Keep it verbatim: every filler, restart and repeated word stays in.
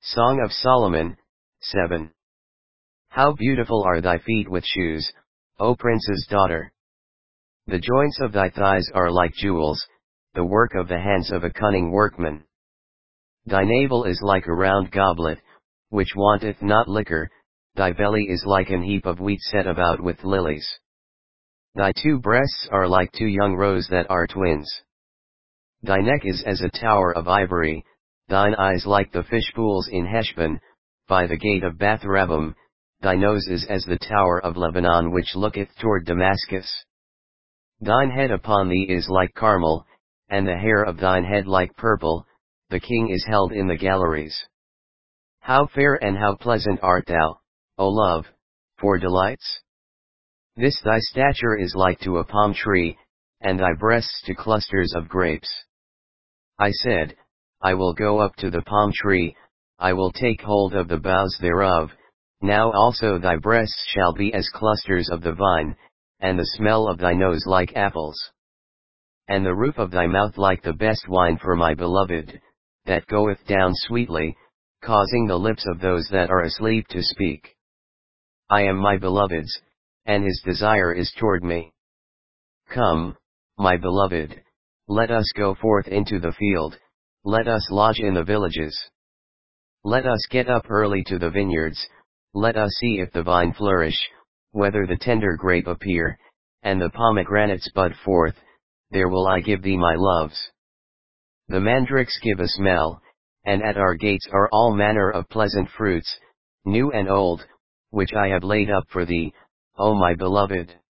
Song of Solomon, seven. How beautiful are thy feet with shoes, O prince's daughter! The joints of thy thighs are like jewels, the work of the hands of a cunning workman. Thy navel is like a round goblet, which wanteth not liquor, thy belly is like an heap of wheat set about with lilies. Thy two breasts are like two young roes that are twins. Thy neck is as a tower of ivory, thine eyes like the fish pools in Heshbon, by the gate of Bath-rabbim, thy nose is as the tower of Lebanon which looketh toward Damascus. Thine head upon thee is like Carmel, and the hair of thine head like purple, the king is held in the galleries. How fair and how pleasant art thou, O love, for delights? This thy stature is like to a palm tree, and thy breasts to clusters of grapes. I said, I will go up to the palm tree, I will take hold of the boughs thereof, now also thy breasts shall be as clusters of the vine, and the smell of thy nose like apples. And the roof of thy mouth like the best wine for my beloved, that goeth down sweetly, causing the lips of those that are asleep to speak. I am my beloved's, and his desire is toward me. Come, my beloved, let us go forth into the field, let us lodge in the villages. Let us get up early to the vineyards, let us see if the vine flourish, whether the tender grape appear, and the pomegranates bud forth, there will I give thee my loves. The mandrakes give a smell, and at our gates are all manner of pleasant fruits, new and old, which I have laid up for thee, O my beloved.